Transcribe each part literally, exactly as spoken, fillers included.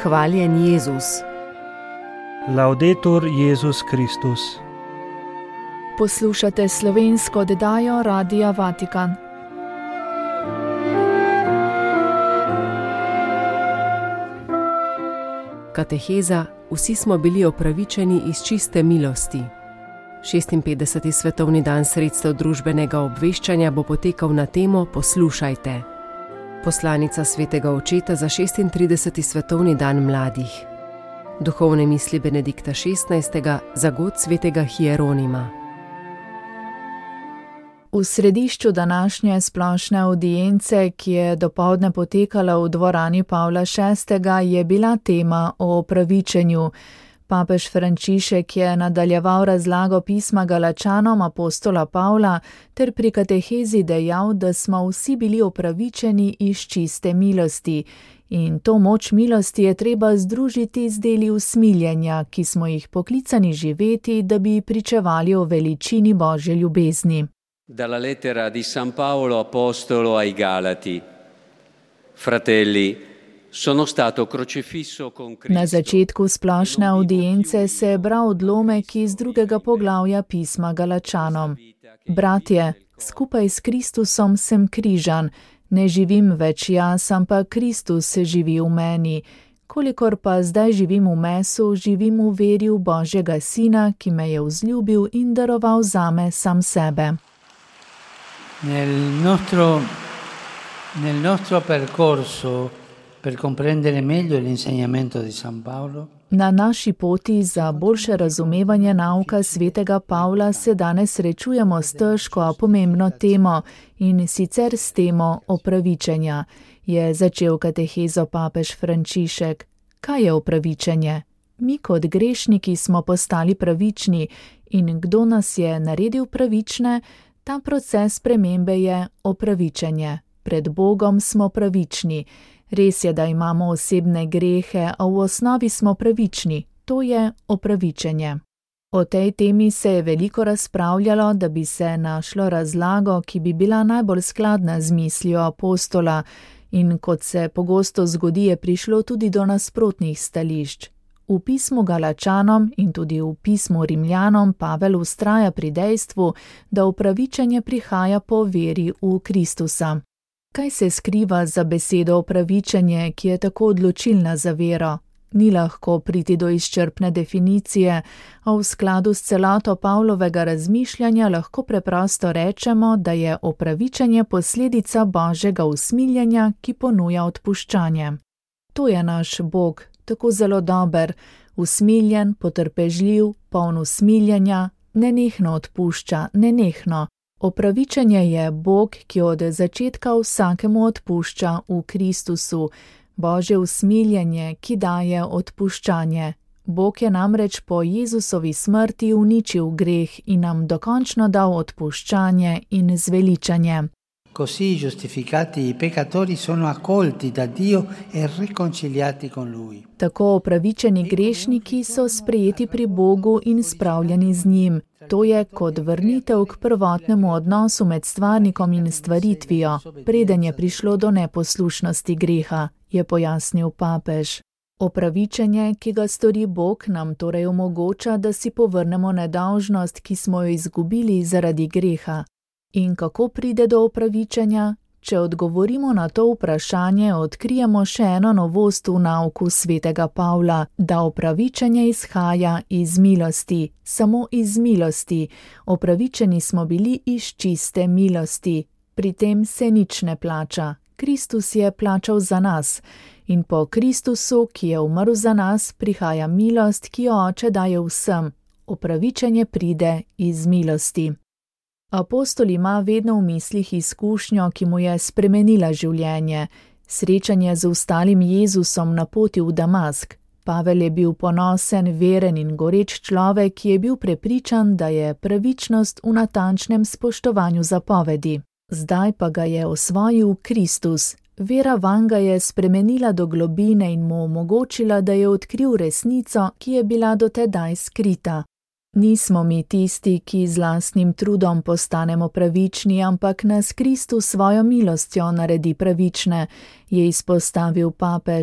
Hvaljen Jezus. Laudetur Jezus Kristus. Poslušate slovensko oddajo Radia Vatikan. Kateheza: Vsi smo bili opravičeni iz čiste milosti. šestinpetdeseti svetovni dan sredstev družbenega obveščanja bo potekal na temo Poslušajte. Poslanica svetega očeta za šestintrideseti svetovni dan mladih. Duhovne misli Benedikta šestnajstega za god svetega Hieronima. V središču današnje splošne avdience, ki je dopoldne potekala v dvorani Pavla šestega, je bila tema o opravičenju. Papež Frančišek je nadaljeval razlago pisma Galačanom apostola Pavla ter pri katehezi dejal, da smo vsi bili opravičeni iz čiste milosti. In to moč milosti je treba združiti z deli usmiljenja, ki smo jih poklicani živeti, da bi pričevali o veličini Božje ljubezni. Dalla lettera di San Paolo apostolo ai Galati. Fratelli, sono stato crocifisso con Cristo. Na začetku splošne audience se je bral odlomek iz drugega poglavja pisma Galačanom. Bratje, skupaj s Kristusom sem križan, ne živim več jaz, ampak Kristus se živi v meni. Kolikor pa zdaj živim v mesu, živim v veri v Božjega Sina, ki me je vzljubil in daroval zame sam sebe. Nel nostro, nel nostro percorso per comprendere meglio l'insegnamento di San Paolo. Na naši poti za boljše razumevanje nauka svetega Pavla se danes srečujemo s težko, a pomembno temo, in sicer s temo opravičenja. Je začel katehezo papež Frančišek. Kaj je opravičenje? Mi kot grešniki smo postali pravični in kdo nas je naredil pravične? Ta proces spremembe je opravičenje. Pred Bogom smo pravični. Res je, da imamo osebne grehe, a v osnovi smo pravični. To je opravičenje. O tej temi se je veliko razpravljalo, da bi se našlo razlago, ki bi bila najbolj skladna z mislijo apostola, in kot se pogosto zgodi, je prišlo tudi do nasprotnih stališč. V pismu Galačanom in tudi v pismu Rimljanom Pavel vztraja pri dejstvu, da opravičenje prihaja po veri v Kristusa. Kaj se skriva za besedo opravičenje, ki je tako odločilna za vero? Ni lahko priti do izčrpne definicije, a v skladu s celoto Pavlovega razmišljanja lahko preprosto rečemo, da je opravičenje posledica Božjega usmiljenja, ki ponuja odpuščanje. To je naš Bog, tako zelo dober, usmiljen, potrpežljiv, poln usmiljenja, nenehno odpušča, nenehno. Opravičenje je Bog, ki od začetka vsakemu odpušča v Kristusu, Božje usmiljenje, ki daje odpuščanje. Bog je namreč po Jezusovi smrti uničil greh in nam dokončno dal odpuščanje in zveličanje. Così giustificati i peccatori sono accolti da Dio e riconciliati con Lui. Tako opravičeni grešniki so sprejeti pri Bogu in spravljeni z njim. To je kot vrnitev k prvotnemu odnosu med stvarnikom in stvaritvijo, preden je prišlo do neposlušnosti greha, je pojasnil papež. Opravičenje, ki ga stori Bog, nam torej omogoča, da si povrnemo nedolžnost, ki smo jo izgubili zaradi greha. In kako pride do opravičenja? Če odgovorimo na to vprašanje, odkrijemo še eno novost v nauku svetega Pavla, da opravičenje izhaja iz milosti, samo iz milosti. Opravičeni smo bili iz čiste milosti. Pri tem se nič ne plača. Kristus je plačal za nas. In po Kristusu, ki je umrl za nas, prihaja milost, ki jo Oče daje vsem. Opravičenje pride iz milosti. Apostol ima vedno v mislih izkušnjo, ki mu je spremenila življenje. Srečanje z ostalim Jezusom na poti v Damask. Pavel je bil ponosen, veren in goreč človek, ki je bil prepričan, da je pravičnost v natančnem spoštovanju zapovedi. Zdaj pa ga je osvojil Kristus. Vera vanj ga je spremenila do globine in mu omogočila, da je odkril resnico, ki je bila do tedaj skrita. Nismo mi tisti, ki z lastnim trudom postanemo pravični, ampak nas Kristus svojo milostjo naredi pravične, je izpostavil papež.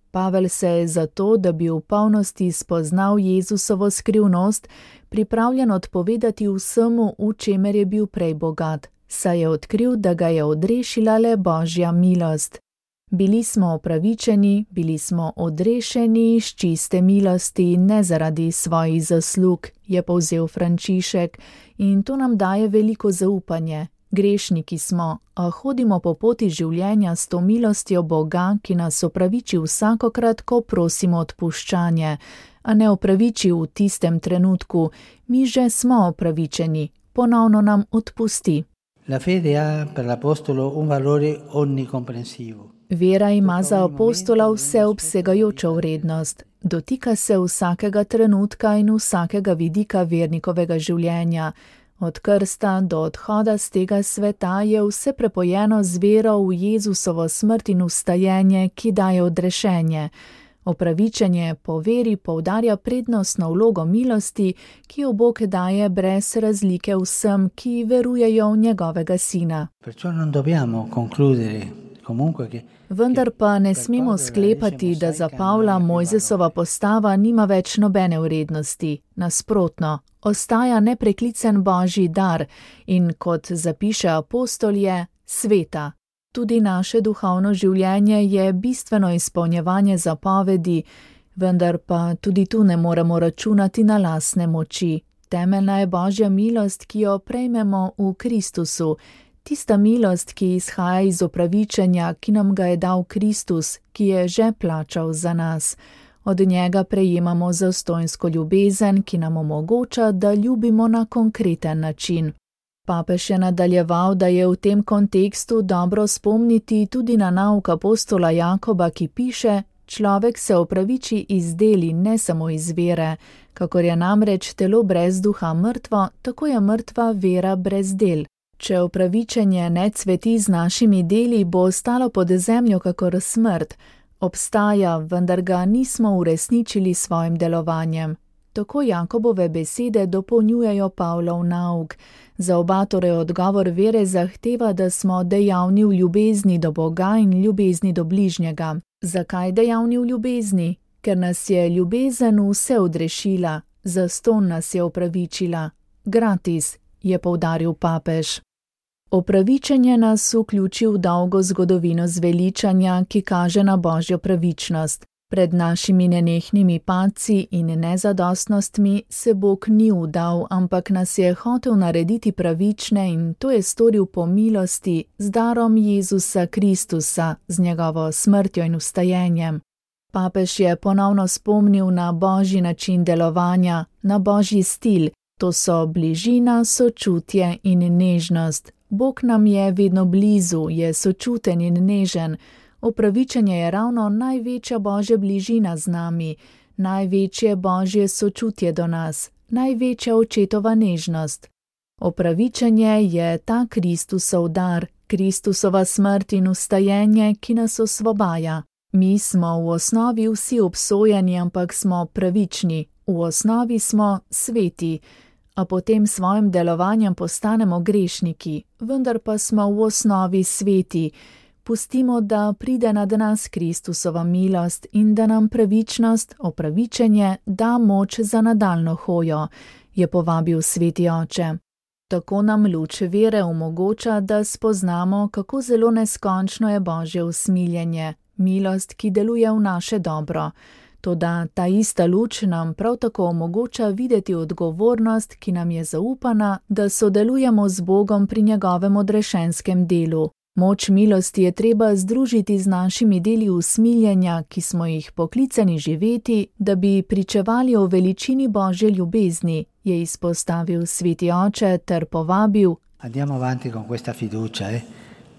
Pavel se je zato, da bi v polnosti spoznal Jezusovo skrivnost, pripravljen odpovedati vsemu, v čemer je bil prej bogat, saj je odkril, da ga je odrešila le Božja milost. Bili smo opravičeni, bili smo odrešeni iz čiste milosti, ne zaradi svojih zaslug, je povzel Frančišek, in to nam daje veliko zaupanje. Grešniki smo, a hodimo po poti življenja s to milostjo Boga, ki nas opraviči vsakokrat, ko prosimo odpuščanje, a ne opraviči v tistem trenutku. Mi že smo opravičeni, ponovno nam odpusti. La fede ha per l'apostolo un valore onnicomprensivo. Vera ima za apostola vseobsegajočo vrednost. Dotika se vsakega trenutka in vsakega vidika vernikovega življenja. Od krsta do odhoda z tega sveta je vse prepojeno z vero v Jezusovo smrt in vstajenje, ki daje odrešenje. Opravičenje po veri poudarja prednostno vlogo milosti, ki jo Bog daje brez razlike vsem, ki verujejo v njegovega sina. Perciò non dobbiamo concludere comunque che Vendar pa ne smemo sklepati, da za Pavla Mojzesova postava nima več nobene vrednosti. Nasprotno, ostaja nepreklicen Božji dar in, kot zapiše apostol, je sveta. Tudi naše duhovno življenje je bistveno izpolnjevanje zapovedi, vendar pa tudi tu ne moremo računati na lastne moči. Temeljna je Božja milost, ki jo prejmemo v Kristusu. Tista milost, ki izhaja iz opravičenja, ki nam ga je dal Kristus, ki je že plačal za nas. Od njega prejemamo zastonjsko ljubezen, ki nam omogoča, da ljubimo na konkreten način. Papež je nadaljeval, da je v tem kontekstu dobro spomniti tudi na nauk apostola Jakoba, ki piše: človek se opraviči iz deli, ne samo iz vere. Kakor je namreč telo brez duha mrtvo, tako je mrtva vera brez del. Če opravičenje ne cveti z našimi deli, bo ostalo pod zemljo kakor smrt. Obstaja, vendar ga nismo uresničili s svojim delovanjem. Tako Jakobove besede dopolnjujejo Pavlov nauk. Za oba torej odgovor vere zahteva, da smo dejavni v ljubezni do Boga in ljubezni do bližnjega. Zakaj dejavni v ljubezni? Ker nas je ljubezen vse odrešila, zastonj nas je opravičila. Gratis, je poudaril papež. Opravičenje nas vključi v dolgo zgodovino zveličanja, ki kaže na Božjo pravičnost. Pred našimi nenehnimi padci in nezadostnostmi se Bog ni vdal, ampak nas je hotel narediti pravične in to je storil po milosti z darom Jezusa Kristusa, z njegovo smrtjo in vstajenjem. Papež je ponovno spomnil na Božji način delovanja, na Božji stil, to so bližina, sočutje in nežnost. Bog nam je vedno blizu, je sočuten in nežen. Opravičenje je ravno največja Božja bližina z nami, največje Božje sočutje do nas, največja očetova nežnost. Opravičenje je ta Kristusov dar, Kristusova smrt in vstajenje, ki nas osvobaja. Mi smo v osnovi vsi obsojeni, ampak smo pravični, v osnovi smo sveti, a potem svojim delovanjem postanemo grešniki, vendar pa smo v osnovi sveti. Pustimo, da pride nad nas Kristusova milost in da nam pravičnost, opravičenje, da moč za nadaljno hojo, je povabil sveti oče. Tako nam luč vere omogoča, da spoznamo, kako zelo neskončno je Božje usmiljenje, milost, ki deluje v naše dobro. Toda ta ista luč nam prav tako omogoča videti odgovornost, ki nam je zaupana, da sodelujemo z Bogom pri njegovem odrešenskem delu. Moč milosti je treba združiti z našimi deli usmiljenja, ki smo jih poklicani živeti, da bi pričevali o veličini Božje ljubezni, je izpostavil sveti oče ter povabil: Andiamo avanti con questa fiducia, eh?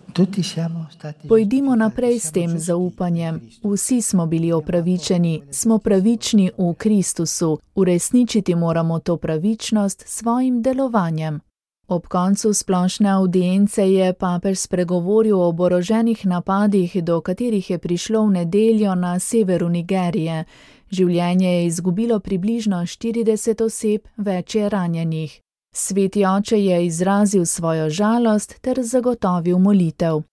Pojdimo naprej s tem zaupanjem. Vsi smo bili opravičeni, smo pravični v Kristusu, uresničiti moramo to pravičnost s svojim delovanjem. Ob koncu splošne avdience je papež spregovoril o oboroženih napadih, do katerih je prišlo v nedeljo na severu Nigerije. Življenje je izgubilo približno štirideset oseb, več je ranjenih. Sveti oče je izrazil svojo žalost ter zagotovil molitev.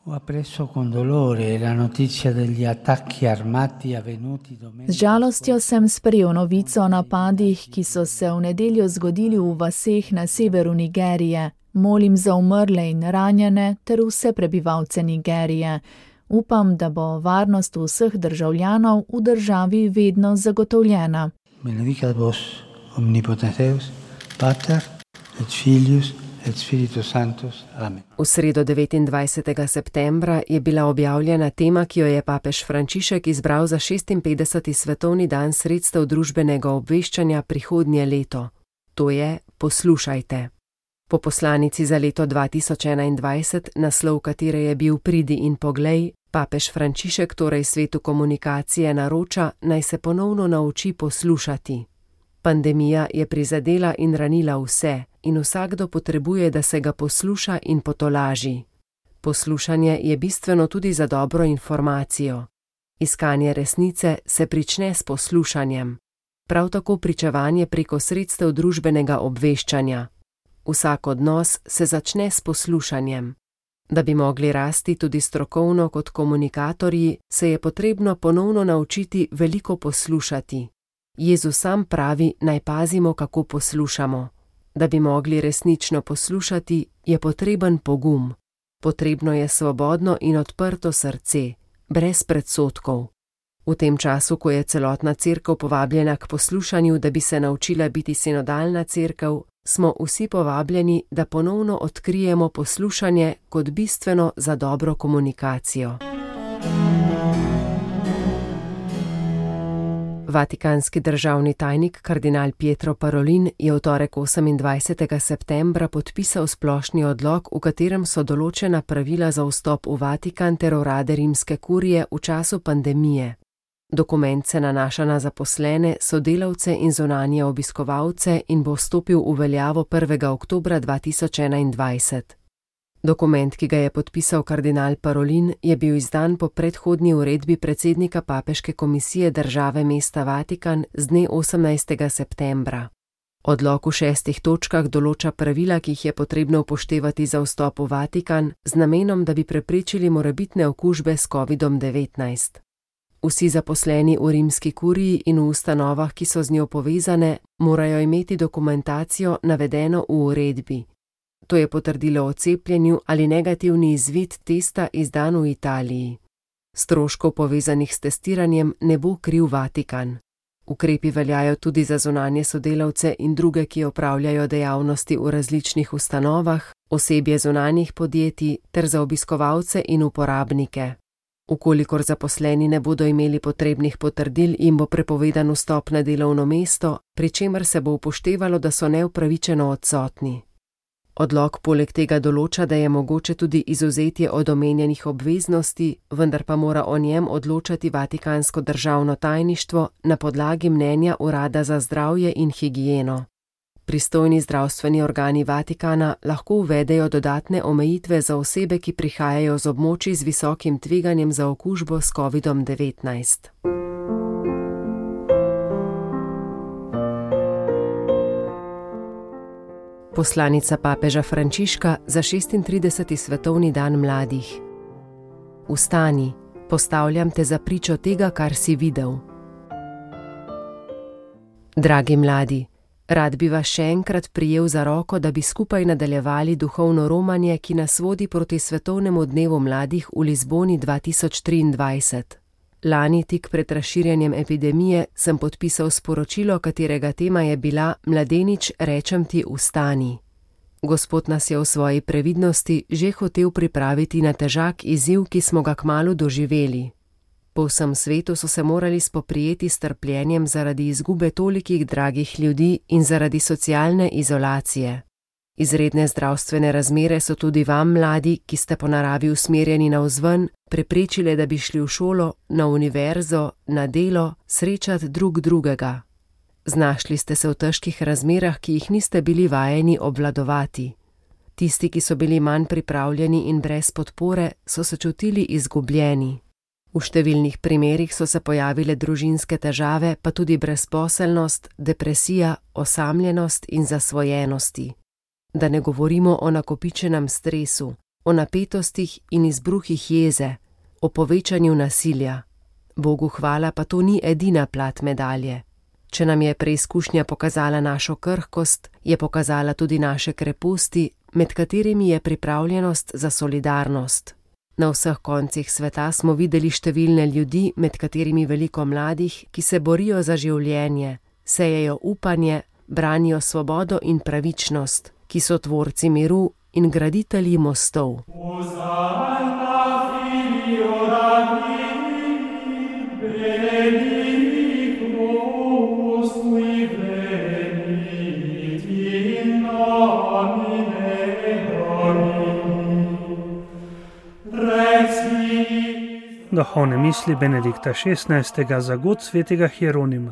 Z žalostjo sem sprejel novico o napadih, ki so se v nedeljo zgodili v vaseh na severu Nigerije. Molim za umrle in ranjene ter vse prebivalce Nigerije. Upam, da bo varnost vseh državljanov v državi vedno zagotovljena. Benedicat vos omnipotens Deus, Pater et Filius et Spiritus Sanctus. Amen. V sredo devetindvajsetega septembra je bila objavljena tema, ki jo je papež Frančišek izbral za šestinpetdeseti svetovni dan sredstev družbenega obveščanja prihodnje leto. To je Poslušajte. Po poslanici za leto dva tisoč enaindvajset, naslov katere je bil Pridi in poglej, papež Frančišek torej svetu komunikacije naroča, naj se ponovno nauči poslušati. Pandemija je prizadela in ranila vse in vsakdo potrebuje, da se ga posluša in potolaži. Poslušanje je bistveno tudi za dobro informacijo. Iskanje resnice se prične s poslušanjem. Prav tako pričevanje preko sredstev družbenega obveščanja. Vsak odnos se začne s poslušanjem. Da bi mogli rasti tudi strokovno kot komunikatorji, se je potrebno ponovno naučiti veliko poslušati. Jezus sam pravi, naj pazimo, kako poslušamo. Da bi mogli resnično poslušati, je potreben pogum. Potrebno je svobodno in odprto srce, brez predsodkov. V tem času, ko je celotna cerkev povabljena k poslušanju, da bi se naučila biti sinodalna cerkev, smo vsi povabljeni, da ponovno odkrijemo poslušanje kot bistveno za dobro komunikacijo. Vatikanski državni tajnik kardinal Pietro Parolin je v torek osemindvajsetega septembra podpisal splošni odlok, v katerem so določena pravila za vstop v Vatikan ter urade rimske kurije v času pandemije. Dokument se nanaša na zaposlene, sodelavce in zunanje obiskovalce in bo stopil v veljavo prvega oktobra dva tisoč enaindvajset. Dokument, ki ga je podpisal kardinal Parolin, je bil izdan po predhodni uredbi predsednika Papeške komisije države mesta Vatikan z dne osemnajstega septembra. Odlok v šestih točkah določa pravila, ki jih je potrebno upoštevati za vstop v Vatikan, z namenom, da bi preprečili morebitne okužbe s kovidom devetnajst. Vsi zaposleni v rimski kuriji in v ustanovah, ki so z njo povezane, morajo imeti dokumentacijo navedeno v uredbi. To je potrdilo o cepljenju ali negativni izvid testa izdan v Italiji. Stroškov povezanih s testiranjem ne bo kriv Vatikan. Ukrepi veljajo tudi za zunanje sodelavce in druge, ki opravljajo dejavnosti v različnih ustanovah, osebje zunanjih podjetij ter za obiskovalce in uporabnike. Ukolikor zaposleni ne bodo imeli potrebnih potrdil, jim bo prepovedan vstop na delovno mesto, pri čemer se bo upoštevalo, da so neupravičeno odsotni. Odlok poleg tega določa, da je mogoče tudi izvzetje od omenjenih obveznosti, vendar pa mora o njem odločati Vatikansko državno tajništvo na podlagi mnenja Urada za zdravje in higieno. Pristojni zdravstveni organi Vatikana lahko uvedejo dodatne omejitve za osebe, ki prihajajo z območij z visokim tveganjem za okužbo s kovidom devetnajst. Poslanica papeža Frančiška za šestintrideseti svetovni dan mladih. Vstani, postavljam te za pričo tega, kar si videl. Dragi mladi, rad bi vas še enkrat prijel za roko, da bi skupaj nadaljevali duhovno romanje, ki nas vodi proti svetovnemu dnevu mladih v Lizboni dva tisoč triindvajset. Lani, tik pred razširjanjem epidemije, sem podpisal sporočilo, katerega tema je bila Mladenič, rečem ti, vstani. Gospod nas je v svoji previdnosti že hotel pripraviti na težak izziv, ki smo ga kmalu doživeli. Po vsem svetu so se morali spoprijeti s trpljenjem zaradi izgube tolikih dragih ljudi in zaradi socialne izolacije. Izredne zdravstvene razmere so tudi vam, mladi, ki ste po naravi usmerjeni navzven, preprečile, da bi šli v šolo, na univerzo, na delo, srečati drug drugega. Znašli ste se v težkih razmerah, ki jih niste bili vajeni obvladovati. Tisti, ki so bili manj pripravljeni in brez podpore, so se čutili izgubljeni. V številnih primerih so se pojavile družinske težave, pa tudi brezposelnost, depresija, osamljenost in zasvojenosti. Da ne govorimo o nakopičenem stresu, o napetostih in izbruhih jeze, o povečanju nasilja. Bogu hvala, pa to ni edina plat medalje. Če nam je preizkušnja pokazala našo krhkost, je pokazala tudi naše kreposti, med katerimi je pripravljenost za solidarnost. Na vseh koncih sveta smo videli številne ljudi, med katerimi veliko mladih, ki se borijo za življenje, sejejo upanje, branijo svobodo in pravičnost, ki so tvorci miru in graditelji mostov. Duhovne misli Benedikta šestnajstega za god svetega Hieronima.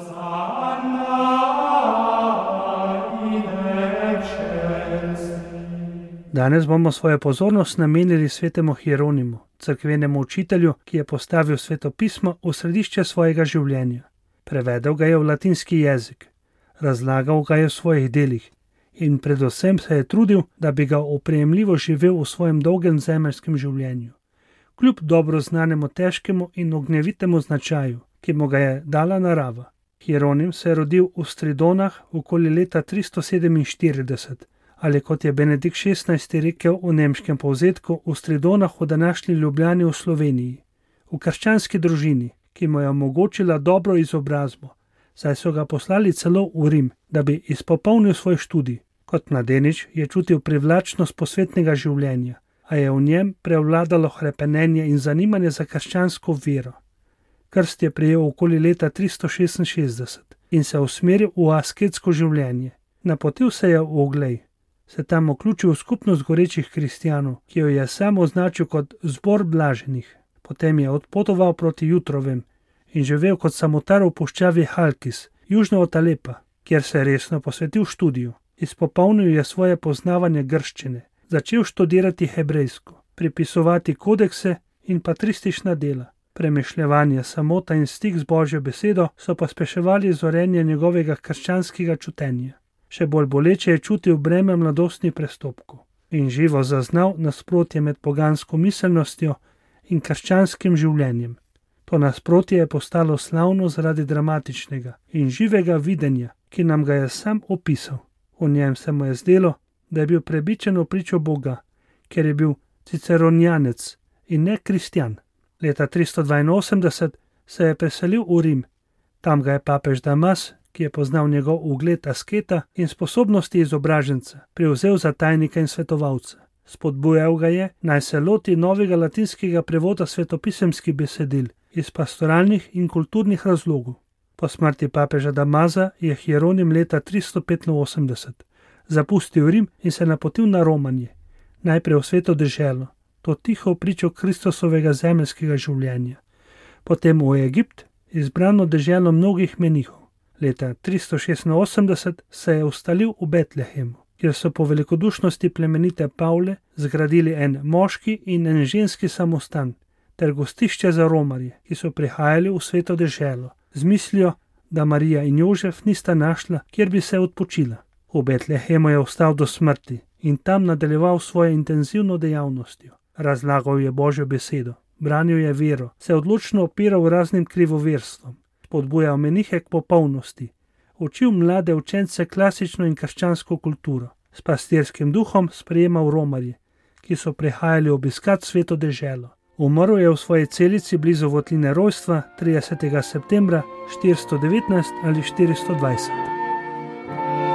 Danes bomo svojo pozornost namenili svetemu Hieronimu, cerkvenemu učitelju, ki je postavil Sveto pismo v središče svojega življenja. Prevedel ga je v latinski jezik, razlagal ga je v svojih delih in predvsem se je trudil, da bi ga oprijemljivo živel v svojem dolgem zemeljskem življenju. Kljub dobro znanemu težkemu in ognjevitemu značaju, ki mu ga je dala narava. Hieronim se je rodil v Stridonah okoli leta tristo sedeminštirideset, ali kot je Benedikt šestnajsti rekel v nemškem povzetku, v Stridonah v današnji Ljubljani v Sloveniji, v krščanski družini, ki mu je omogočila dobro izobrazbo, saj so ga poslali celo v Rim, da bi izpopolnil svoj študij. Kot mladenič je čutil privlačnost posvetnega življenja, a je v njem prevladalo hrepenenje in zanimanje za krščansko vero. Krst je prejel okoli leta tristo šestinšestdeset in se usmeril v asketsko življenje. Napotil se je v Oglej, se tam vključil v skupnost gorečih kristjanov, ki jo je sam označil kot zbor blaženih. Potem je odpotoval proti Jutrovem in živel kot samotar v puščavi Halkis, južno od Alepa, kjer se je resno posvetil študiju. Izpopolnil je svoje poznavanje grščine, začel študirati hebrejsko, pripisovati kodekse in patristična dela. Premišljevanje, samota in stik z Božjo besedo so pospeševali zorenje njegovega krščanskega čutenja. Še bolj boleče je čutil breme mladostnih prestopkov in živo zaznal nasprotje med pogansko miselnostjo in krščanskim življenjem. To nasprotje je postalo slavno zaradi dramatičnega in živega videnja, ki nam ga je sam opisal. V njem se mu je zdelo, da je bil prebičen v pričo Boga, ker je bil ciceronjanec in ne kristjan. Leta tristo dvainosemdeset se je preselil v Rim. Tam ga je papež Damas, ki je poznal njegov ugled asketa in sposobnosti izobraženca, prevzel za tajnika in svetovalca. Spodbujal ga je, naj se loti novega latinskega prevoda svetopisemskih besedil iz pastoralnih in kulturnih razlogov. Po smrti papeža Damaza je Hieronim leta tristo petinosemdeset zapustil Rim in se napotil na romanje, najprej v sveto deželo, to tiho pričo Kristusovega zemeljskega življenja. Potem v Egipt, izbrano deželo mnogih menihov. Leta tristo šestinosemdeset se je ustalil v Betlehemu, kjer so po velikodušnosti plemenite Pavle zgradili en moški in en ženski samostan ter gostišče za romarje, ki so prihajali v sveto deželo, z mislijo, da Marija in Jožef nista našla, kjer bi se odpočila. V Betlehemu je ostal do smrti in tam nadaljeval svojo intenzivno dejavnostjo. Razlagal je Božjo besedo, branil je vero, se odločno opiral raznim krivoverstvom, spodbujal menihe k popolnosti, učil mlade učence klasično in krščansko kulturo, s pastirskim duhom sprejemal romarje, ki so prihajali obiskat sveto deželo. Umrl je v svoji celici blizu votline rojstva tridesetega septembra štiristo devetnajst ali štiristo dvajset.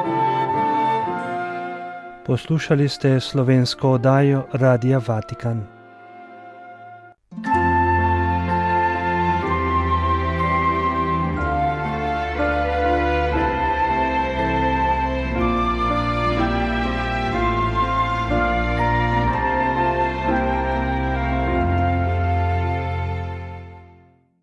Poslušali ste slovensko oddajo Radia Vatikan.